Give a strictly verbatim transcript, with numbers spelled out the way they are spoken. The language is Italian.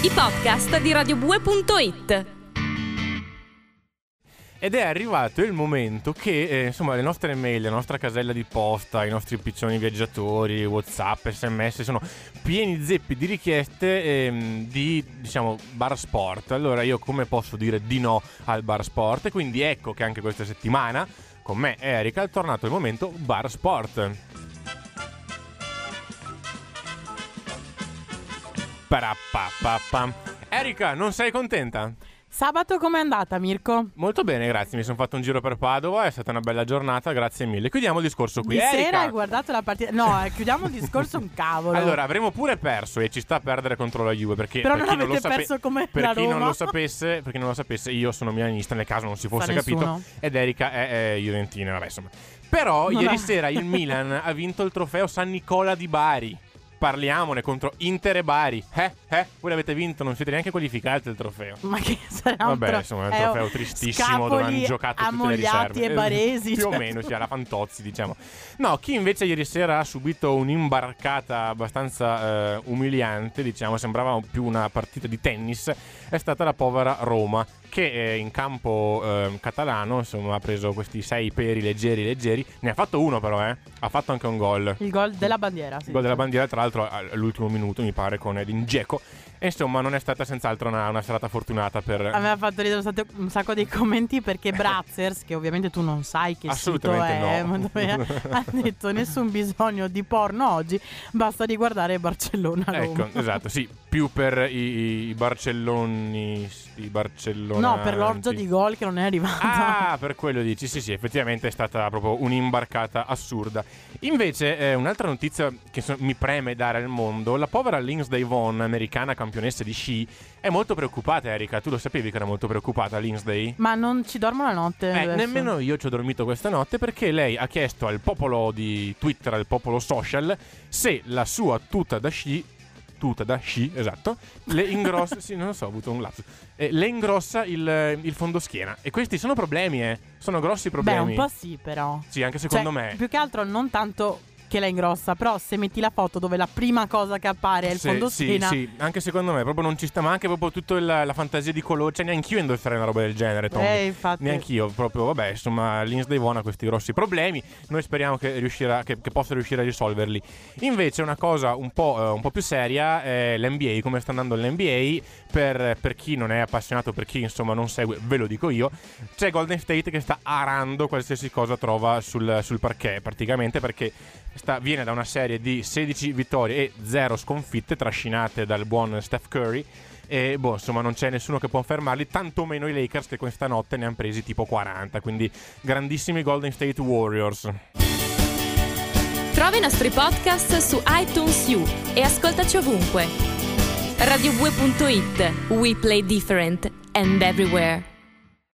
i podcast di radio bue punto it. Ed è arrivato il momento che eh, insomma le nostre mail, la nostra casella di posta, i nostri piccioni viaggiatori, WhatsApp, sms sono pieni zeppi di richieste ehm, di, diciamo, bar sport. Allora io come posso dire di no al bar sport? E quindi ecco che anche questa settimana con me e Erika è tornato il momento bar sport. Parapapapam. Erika, non sei contenta? Sabato com'è andata, Mirko? Molto bene, grazie. Mi sono fatto un giro per Padova, è stata una bella giornata, grazie mille. Chiudiamo il discorso qui. Di Erika, sera hai guardato la partita? No, eh, chiudiamo il discorso un cavolo. allora avremo pure perso e ci sta a perdere contro la Juve perché Però per non chi non lo avete sape- perso come per la chi non Roma. lo sapesse, per chi non lo sapesse, io sono milanista nel caso non si fosse Sa capito, nessuno. ed Erika è, è juventina, vabbè, insomma. Però Non ieri ha- sera il Milan ha vinto il trofeo San Nicola di Bari. Parliamone, contro Inter e Bari. Eh, eh, voi l'avete vinto, non siete neanche qualificati il trofeo. Ma che sarà un Vabbè, tro- insomma, è un eh, trofeo oh, tristissimo dove hanno Scapoli, giocato tutte le Ammogliati riserve. e Baresi. Più o cioè. meno, sì, alla Fantozzi, diciamo. No, chi invece ieri sera ha subito un'imbarcata abbastanza eh, umiliante, diciamo, sembrava più una partita di tennis, è stata la povera Roma, che eh, in campo eh, catalano, insomma, ha preso questi sei peri leggeri leggeri. Ne ha fatto uno però, eh. Ha fatto anche un gol. Il gol della bandiera, sì. Il gol della bandiera, tra l'altro all'ultimo minuto, mi pare, con Edin Dzeko. E insomma, non è stata senz'altro una, una serata fortunata per... A me ha fatto ridere state un sacco di commenti perché Brazzers, che ovviamente tu non sai che sito Assolutamente è, no. ma dove è, ha detto nessun bisogno di porno oggi, basta riguardare Barcellona-Roma. Ecco, esatto, sì, più per i, i barcelloni, i barcellonanti. No, per l'orgia di gol che non è arrivata. Ah, per quello dici, sì sì, effettivamente è stata proprio un'imbarcata assurda. Invece, eh, un'altra notizia che so- mi preme dare al mondo, la povera Lindsey Vonn, americana campionessa di sci, è molto preoccupata, Erika, tu lo sapevi che era molto preoccupata Lindsey? Ma non ci dormo la notte Eh, adesso? nemmeno io ci ho dormito questa notte perché lei ha chiesto al popolo di Twitter, al popolo social, se la sua tuta da sci, tuta da sci, esatto, le ingrossa, sì, non lo so, ho avuto un lapsus, eh, le ingrossa il, il fondoschiena. E questi sono problemi, eh, sono grossi Beh, problemi. un po' sì però. Sì, anche secondo Cioè, me. più che altro non tanto che la ingrossa, però se metti la foto dove la prima cosa che appare è il Sì, fondoschiena. Sì, sì, anche secondo me proprio non ci sta, ma anche proprio tutta la, la fantasia di colore, cioè neanch'io indosserei una roba del genere, Tom. Eh, infatti. Neanch'io, proprio, vabbè, insomma, Lindsey Vonn ha questi grossi problemi, noi speriamo che, riuscirà, che, che possa riuscire a risolverli. Invece una cosa un po', uh, un po' più seria è l'N B A, come sta andando l'N B A, per, per chi non è appassionato, per chi insomma non segue, ve lo dico io, c'è Golden State che sta arando qualsiasi cosa trova sul, sul parquet, praticamente, perché sta, viene da una serie di sedici vittorie e zero sconfitte trascinate dal buon Steph Curry. E boh, insomma, non c'è nessuno che può fermarli, tantomeno i Lakers, che questa notte ne hanno presi tipo quaranta. Quindi grandissimi Golden State Warriors. Trova i nostri podcast su iTunes U e ascoltaci ovunque. radio bue punto it. We play different and everywhere.